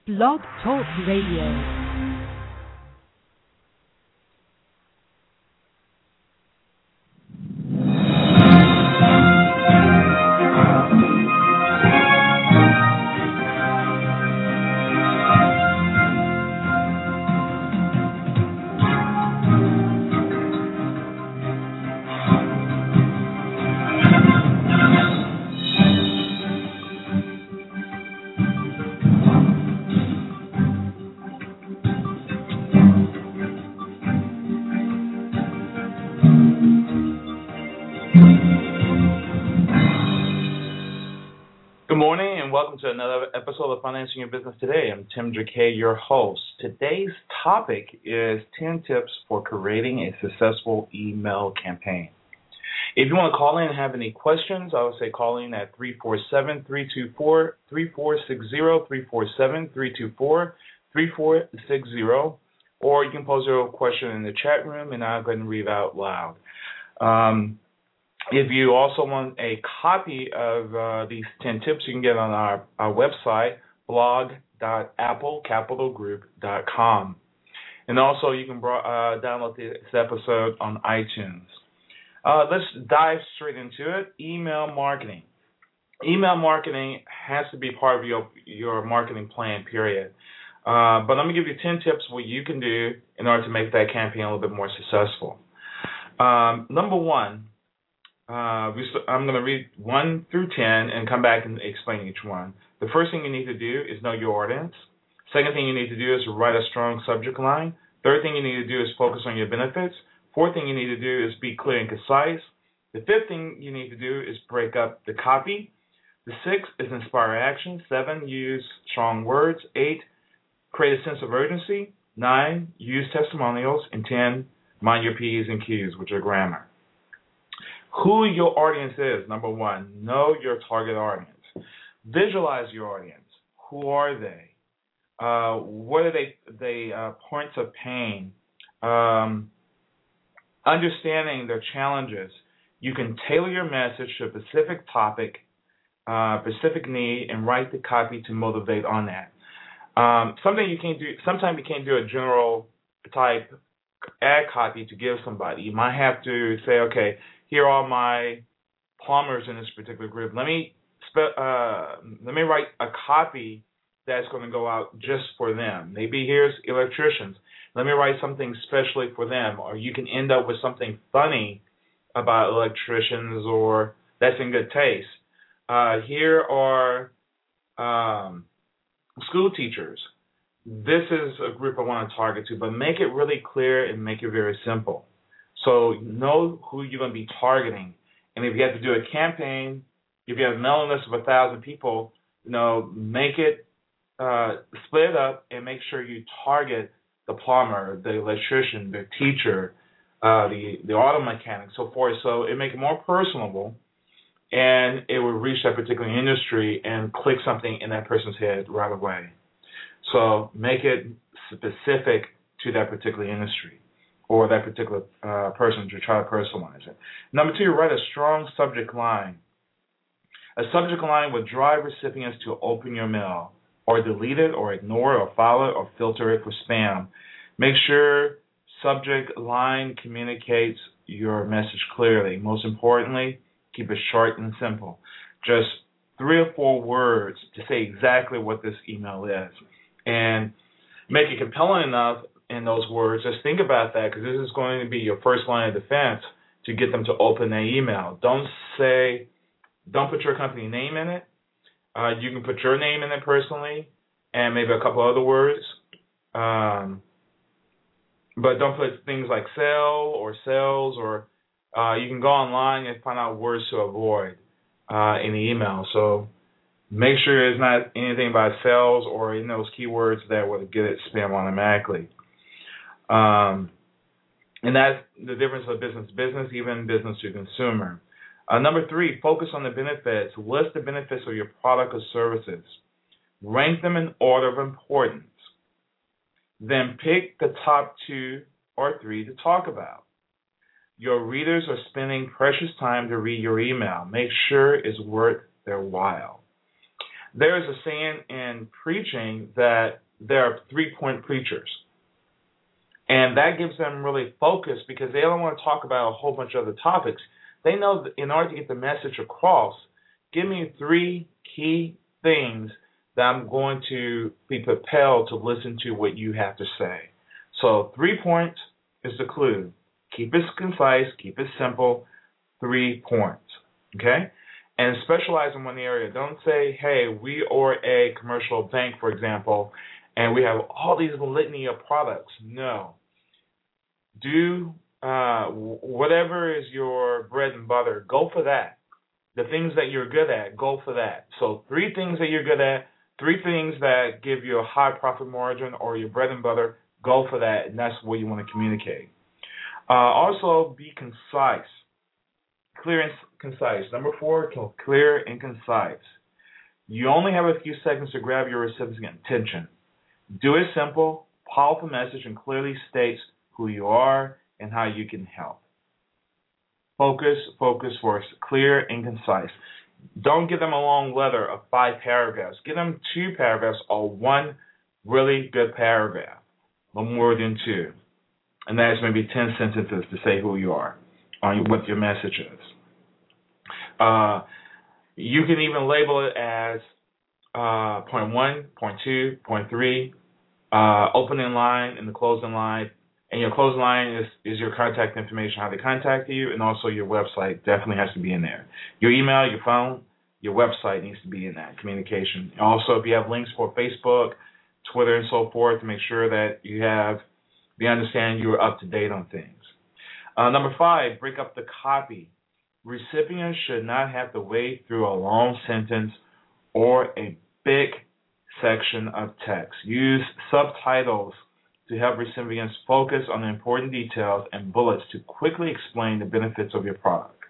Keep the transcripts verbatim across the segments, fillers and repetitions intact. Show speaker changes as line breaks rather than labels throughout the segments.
Blog Talk Radio.
To another episode of Financing Your Business Today. I'm Tim Drake, your host. Today's topic is ten tips for creating a successful email campaign. If you want to call in and have any questions, I would say call in at three four seven, three two four, three four six zero, three four seven, three two four, three four six zero, or you can pose your question in the chat room and I'll go ahead and read it out loud. Um, If you also want a copy of uh, these ten tips, you can get on our, our website, blog dot apple capital group dot com. And also you can bro- uh, download this episode on iTunes. Uh, let's dive straight into it. Email marketing. Email marketing has to be part of your, your marketing plan, period. Uh, but let me give you ten tips what you can do in order to make that campaign a little bit more successful. Um, number one, Uh, I'm going to read one through ten and come back and explain each one. The first thing you need to do is know your audience. Second thing you need to do is write a strong subject line. Third thing you need to do is focus on your benefits. Fourth thing you need to do is be clear and concise. The fifth thing you need to do is break up the copy. The sixth is inspire action. Seven, use strong words. Eight, create a sense of urgency. Nine, use testimonials. And ten, mind your P's and Q's, which are grammar. Who your audience is, number one, know your target audience. Visualize your audience. Who are they? Uh, what are they, they uh, points of pain? Um, understanding their challenges. You can tailor your message to a specific topic, uh, specific need, and write the copy to motivate on that. Um, something you can't do. Sometimes you can't do a general type ad copy to give somebody. You might have to say, okay, here are my plumbers in this particular group. Let me spe- uh, let me write a copy that's going to go out just for them. Maybe here's electricians. Let me write something specially for them. Or you can end up with something funny about electricians, or that's in good taste. Uh, here are um, school teachers. This is a group I want to target to, but make it really clear and make it very simple. So know who you're going to be targeting. And if you have to do a campaign, if you have a mailing list of a thousand people, you know, make it, uh, split it up and make sure you target the plumber, the electrician, the teacher, uh, the, the auto mechanic, so forth. So it make it more personable and it will reach that particular industry and click something in that person's head right away. So make it specific to that particular industry or that particular uh, person to try to personalize it. Number two, write a strong subject line. A subject line will drive recipients to open your mail or delete it or ignore it or file it or filter it for spam. Make sure subject line communicates your message clearly. Most importantly, keep it short and simple. Just three or four words to say exactly what this email is. And make it compelling enough in those words. Just think about that, because this is going to be your first line of defense to get them to open their email. Don't say, don't put your company name in it. Uh, you can put your name in it personally and maybe a couple other words. Um, but don't put things like sell or sales, or uh, you can go online and find out words to avoid uh, in the email. So make sure it's not anything about sales or in those keywords that would get it spam automatically. Um, and that's the difference of business to business, even business to consumer. Uh, number three, focus on the benefits. List the benefits of your product or services. Rank them in order of importance. Then pick the top two or three to talk about. Your readers are spending precious time to read your email. Make sure it's worth their while. There is a saying in preaching that there are three-point preachers. And that gives them really focus because they don't want to talk about a whole bunch of other topics. They know that in order to get the message across, give me three key things that I'm going to be propelled to listen to what you have to say. So three points is the clue. Keep it concise, keep it simple, three points, okay? And specialize in one area. Don't say, hey, we are a commercial bank, for example, and we have all these litany of products. No. Do uh, whatever is your bread and butter, go for that. The things that you're good at, go for that. So three things that you're good at, three things that give you a high profit margin or your bread and butter, go for that, and that's what you want to communicate. Uh, also, be concise. Clear and concise. Number four, clear and concise. You only have a few seconds to grab your recipient's attention. Do it simple, powerful message, and clearly states who you are and how you can help. Focus, focus first, clear and concise. Don't give them a long letter of five paragraphs. Give them two paragraphs or one really good paragraph, no more than two. And that is maybe ten sentences to say who you are, on what your message is. Uh, you can even label it as uh, point one, point two, point three, uh, opening line and the closing line. And your closing line is, is your contact information, how they contact you, and also your website definitely has to be in there. Your email, your phone, your website needs to be in that communication. Also, if you have links for Facebook, Twitter, and so forth, to make sure that you have the understanding you're up to date on things. Uh, number five, break up the copy. Recipients should not have to wade through a long sentence or a big section of text. Use subtitles to help recipients focus on the important details and bullets to quickly explain the benefits of your product.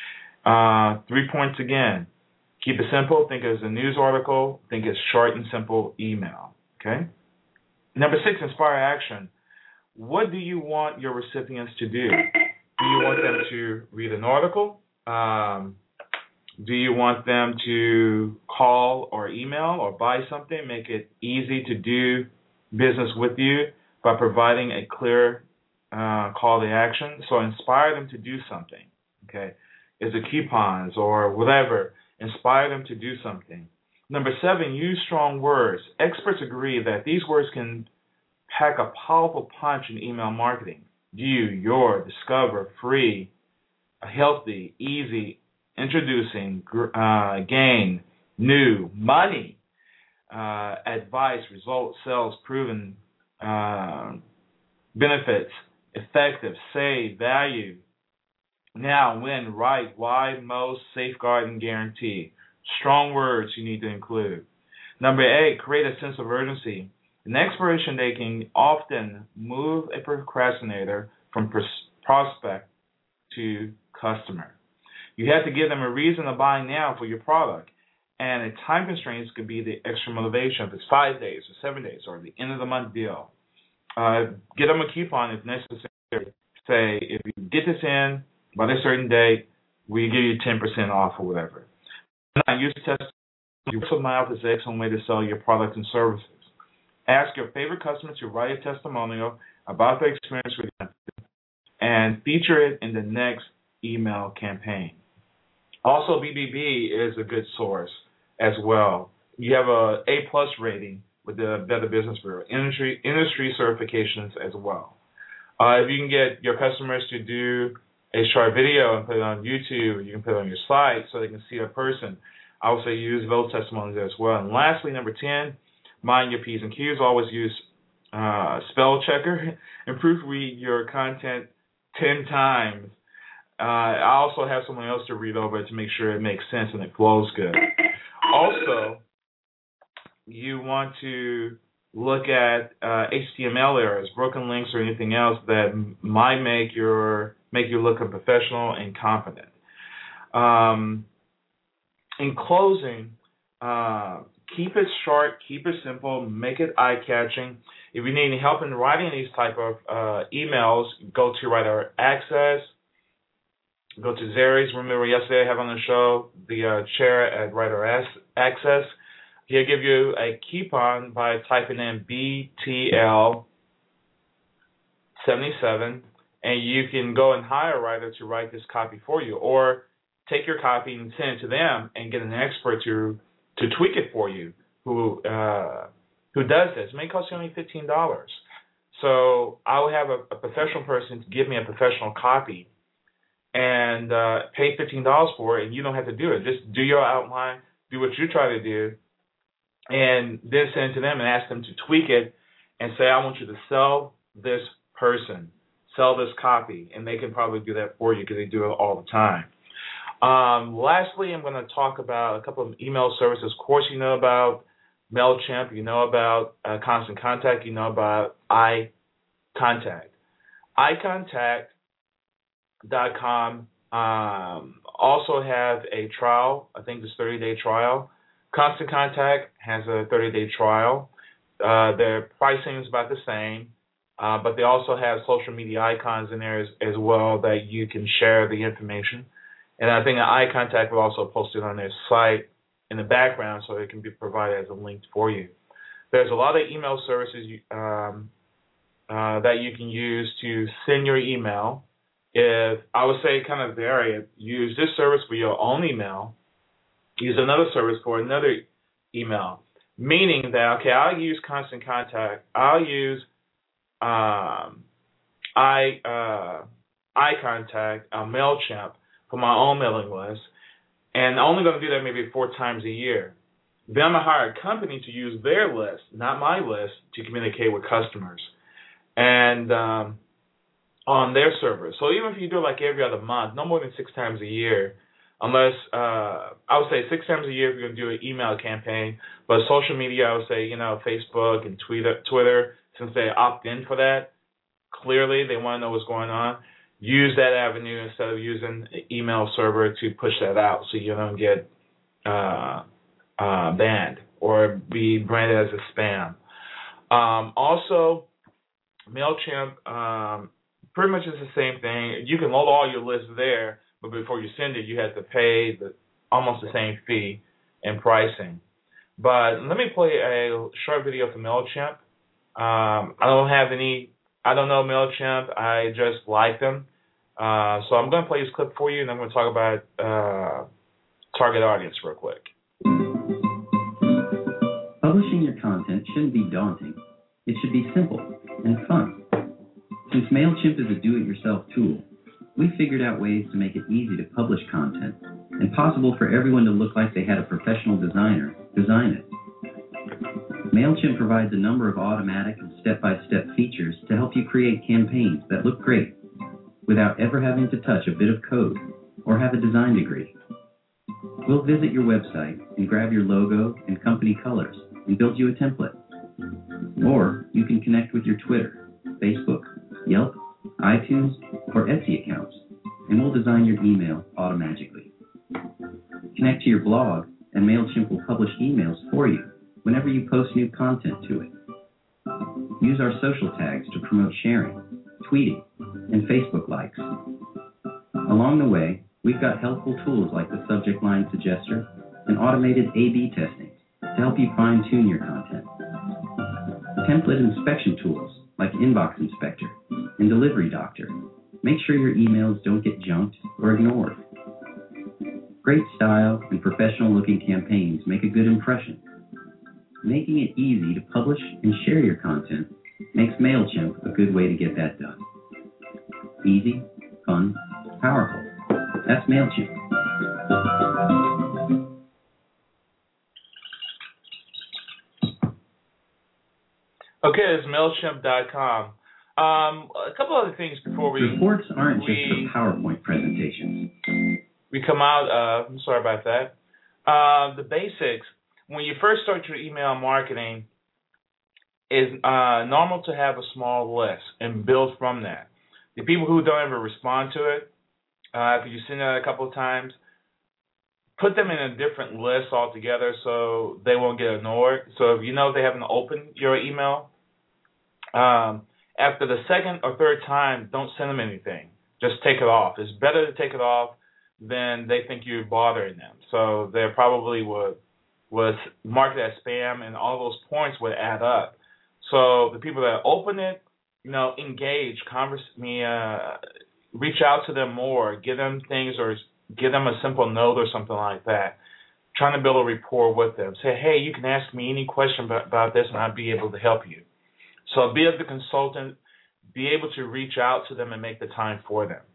Uh, three points again. Keep it simple. Think as a news article. Think as short and simple email. Okay. Number six, inspire action. What do you want your recipients to do? Do you want them to read an article? Um, do you want them to call or email or buy something? Make it easy to do business with you by providing a clear uh, call to action. So inspire them to do something, okay? Is it coupons or whatever? Inspire them to do something. Number seven, use strong words. Experts agree that these words can pack a powerful punch in email marketing. You, your, discover, free, healthy, easy, introducing, uh, gain, new, money, uh, advice, results, sales, proven, Uh, benefits, effective, save, value, now, when, right, why, most, safeguard, and guarantee. Strong words you need to include. Number eight, create a sense of urgency. An expiration date can often move a procrastinator from pros- prospect to customer. You have to give them a reason to buy now for your product. And a time constraints could be the extra motivation if it's five days or seven days or the end of the month deal. Uh, get them a coupon if necessary. Say, if you get this in by a certain date, we give you ten percent off or whatever. Now, use testimonials. Word of mouth is an excellent way to sell your products and services. Ask your favorite customer to write a testimonial about their experience with you and feature it in the next email campaign. Also, B B B is a good source as well. You have a A-plus rating with the Better Business Bureau, industry industry certifications as well. Uh, if you can get your customers to do a short video and put it on YouTube, you can put it on your site so they can see a person. I would say use those testimonials as well. And lastly, number ten, mind your P's and Q's. Always use uh, spell checker and proofread your content ten times. Uh, I also have someone else to read over it to make sure it makes sense and it flows good. Also, you want to look at uh, H T M L errors, broken links, or anything else that m- might make your make you look unprofessional and confident. Um, in closing, uh, keep it short, keep it simple, make it eye-catching. If you need any help in writing these type of uh, emails, go to Writer Access. Go to Zary's. Remember yesterday I have on the show the uh, chair at Writer Access. He'll give you a coupon by typing in B T L seventy-seven, and you can go and hire a writer to write this copy for you, or take your copy and send it to them and get an expert to to tweak it for you who uh, who does this. It may cost you only fifteen dollars. So I would have a, a professional person to give me a professional copy and uh, pay fifteen dollars for it, and you don't have to do it. Just do your outline, do what you try to do, and then send it to them and ask them to tweak it and say, I want you to sell this person, sell this copy, and they can probably do that for you because they do it all the time. Um, lastly, I'm going to talk about a couple of email services. Of course, you know about MailChimp, you know about uh, Constant Contact, you know about iContact. i contact dot com um, also have a trial. I think it's thirty-day trial. Constant Contact has a thirty-day trial. Uh, their pricing is about the same, uh, but they also have social media icons in there as, as well that you can share the information. And I think iContact will also post it on their site in the background so it can be provided as a link for you. There's a lot of email services um, uh, that you can use to send your email. If I would say kind of vary it, use this service for your own email, use another service for another email, meaning that, okay, I'll use Constant Contact, I'll use um, I, uh, iContact, uh, MailChimp for my own mailing list, and I'm only going to do that maybe four times a year. Then I'm going to hire a company to use their list, not my list, to communicate with customers and um, on their servers. So even if you do it like every other month, no more than six times a year, unless, uh, I would say six times a year if you're going to do an email campaign, but social media, I would say, you know, Facebook and Twitter, Twitter, since they opt in for that, clearly they want to know what's going on. Use that avenue instead of using an email server to push that out so you don't get uh, uh, banned or be branded as a spam. Um, also, MailChimp um, pretty much is the same thing. You can load all your lists there, but before you send it, you have to pay the, almost the same fee and pricing. But let me play a short video from MailChimp. Um, I don't have any, I don't know MailChimp. I just like them. Uh, so I'm going to play this clip for you, and I'm going to talk about uh, target audience real quick.
Publishing your content shouldn't be daunting. It should be simple and fun. Since MailChimp is a do-it-yourself tool, we figured out ways to make it easy to publish content and possible for everyone to look like they had a professional designer design it. MailChimp provides a number of automatic and step-by-step features to help you create campaigns that look great without ever having to touch a bit of code or have a design degree. We'll visit your website and grab your logo and company colors and build you a template. Or you can connect with your Twitter, Facebook, Yelp, iTunes, or Etsy accounts, and we'll design your email automatically. Connect to your blog, and MailChimp will publish emails for you whenever you post new content to it. Use our social tags to promote sharing, tweeting, and Facebook likes. Along the way, we've got helpful tools like the subject line suggester and automated A B testing to help you fine-tune your content. Template inspection tools like Inbox Inspector and Delivery Doctor make sure your emails don't get junked or ignored. Great style and professional-looking campaigns make a good impression. Making it easy to publish and share your content makes MailChimp a good way to get that done. Easy, fun, powerful. That's MailChimp.
Okay, it's MailChimp dot com. Um, a couple other things before we...
Reports aren't
we,
just for PowerPoint presentations.
We come out, uh, I'm sorry about that. Uh, the basics, when you first start your email marketing, it's uh, normal to have a small list and build from that. The people who don't ever respond to it, uh, after you send it a couple of times, put them in a different list altogether so they won't get ignored. So if you know they haven't opened your email, um, after the second or third time, don't send them anything. Just take it off. It's better to take it off than they think you're bothering them. So they probably would was marked as spam, and all those points would add up. So the people that open it, you know, engage, converse me, uh, reach out to them more, give them things, or give them a simple note or something like that. Trying to build a rapport with them. Say, hey, you can ask me any question about, about this, and I'll be able to help you. So be the consultant, be able to reach out to them and make the time for them.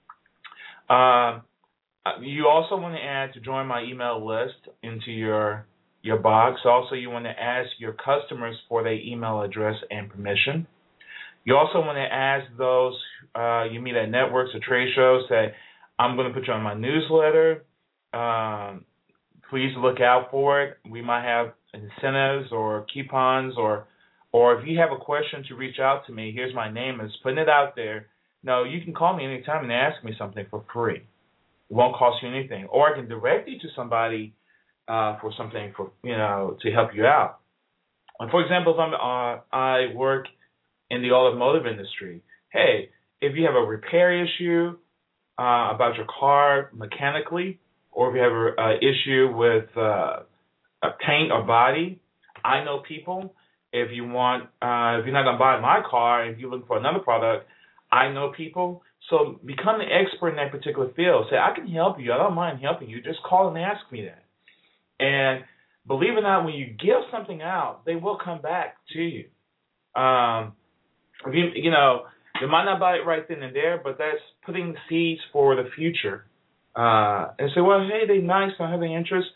Uh, you also want to add to join my email list into your your box. Also, you want to ask your customers for their email address and permission. You also want to ask those uh, you meet at networks or trade shows, say, I'm going to put you on my newsletter. Um, please look out for it. We might have incentives or coupons, or or if you have a question to reach out to me, here's my name, is putting it out there. No, you can call me anytime and ask me something for free. It won't cost you anything. Or I can direct you to somebody uh, for something for you know to help you out. And for example, if I'm uh, I work in the automotive industry, hey, if you have a repair issue uh, about your car mechanically, or if you have an issue with uh, a paint or body, I know people. If you want, uh, if you're not going to buy my car, if you're looking for another product, I know people. So become an expert in that particular field. Say, I can help you. I don't mind helping you. Just call and ask me that. And believe it or not, when you give something out, they will come back to you. Um, if you, you know, they might not buy it right then and there, but that's putting seeds for the future. Uh, and say, well, hey, they're nice. I have an interest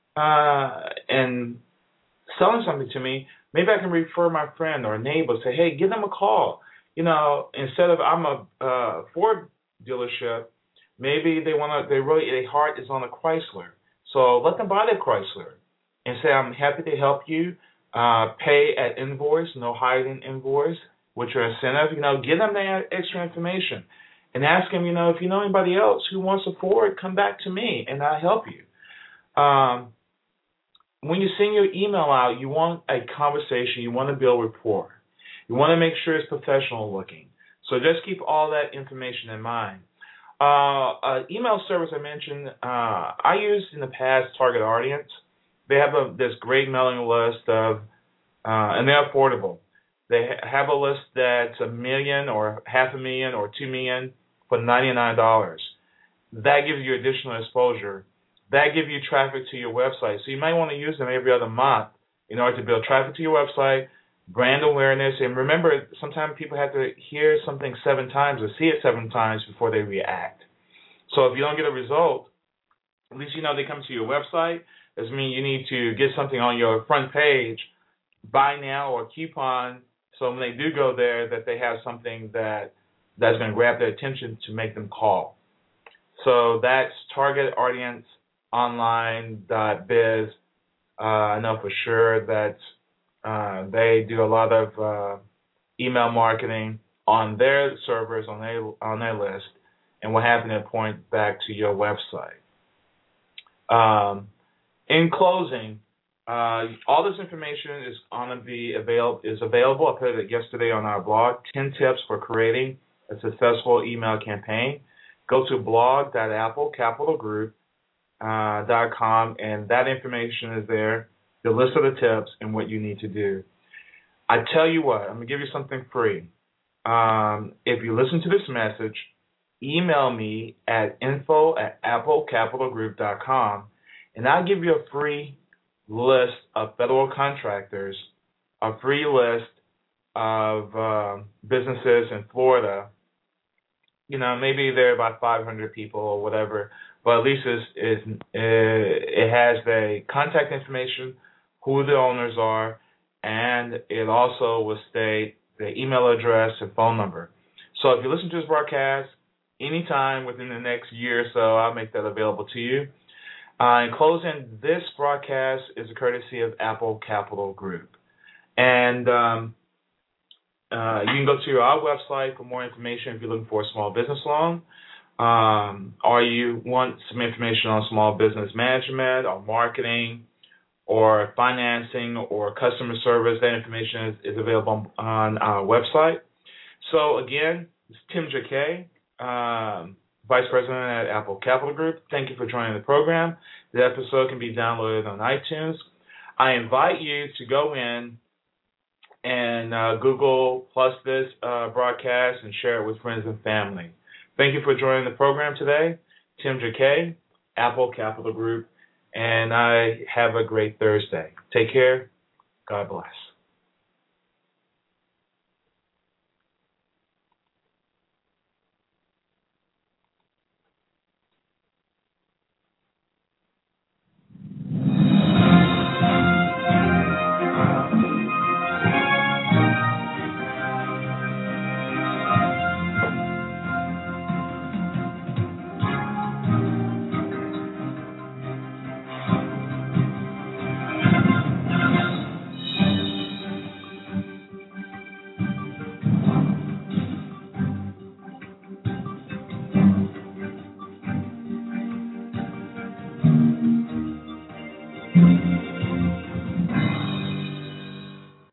uh, in selling something to me. Maybe I can refer my friend or a neighbor. Say, hey, give them a call. You know, instead of I'm a uh, Ford dealership, maybe they want to. They really their heart is on a Chrysler. So let them buy their Chrysler and say, I'm happy to help you. Uh, pay at invoice, no higher than invoice, with your incentive. You know, give them that extra information and ask them. You know, if you know anybody else who wants a Ford, come back to me and I'll help you. Um, when you send your email out, you want a conversation. You want to build rapport. You want to make sure it's professional looking. So just keep all that information in mind. Uh, uh, email service I mentioned, uh, I used in the past Target Audience. They have a, this great mailing list of, uh, and they're affordable. They ha- have a list that's a million or half a million or two million for ninety-nine dollars. That gives you additional exposure. That gives you traffic to your website. So you might want to use them every other month in order to build traffic to your website, brand awareness. And remember, sometimes people have to hear something seven times or see it seven times before they react. So if you don't get a result, at least you know they come to your website. Doesn't mean you need to get something on your front page, buy now or coupon, so when they do go there that they have something that that's going to grab their attention to make them call. So that's target audience online dot biz. Uh, I know for sure that uh, they do a lot of uh, email marketing on their servers, on their, on their list, and will have them point back to your website. Um, in closing, uh, all this information is on to be avail- is available. I put it yesterday on our blog, ten tips for creating a successful email campaign. Go to blog dot apple capital group dot com, and that information is there, the list of the tips and what you need to do. I tell you what, I'm going to give you something free. Um, if you listen to this message, email me at info at apple capital group dot com, and I'll give you a free list of federal contractors, a free list of uh, businesses in Florida. You know, maybe there are about five hundred people or whatever, but at least it's, it's, it has the contact information, who the owners are, and it also will state the email address and phone number. So if you listen to this broadcast anytime within the next year or so, I'll make that available to you. Uh, in closing, this broadcast is a courtesy of Apple Capital Group. And um, uh, you can go to our website for more information if you're looking for a small business loan, um, or you want some information on small business management or marketing or financing or customer service. That information is, is available on our website. So again, it's Tim Jacquet, um, Vice President at Apple Capital Group. Thank you for joining the program. The episode can be downloaded on iTunes. I invite you to go in and uh, Google plus this uh, broadcast and share it with friends and family. Thank you for joining the program today. Tim J K, Apple Capital Group, and I have a great Thursday. Take care. God bless.